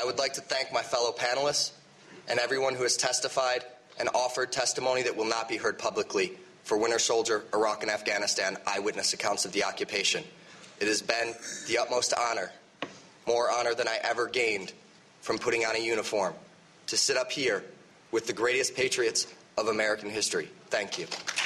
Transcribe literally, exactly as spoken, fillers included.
I would like to thank my fellow panelists and everyone who has testified and offered testimony that will not be heard publicly for Winter Soldier, Iraq and Afghanistan eyewitness accounts of the occupation. It has been the utmost honor, more honor than I ever gained from putting on a uniform, to sit up here with the greatest patriots of American history. Thank you.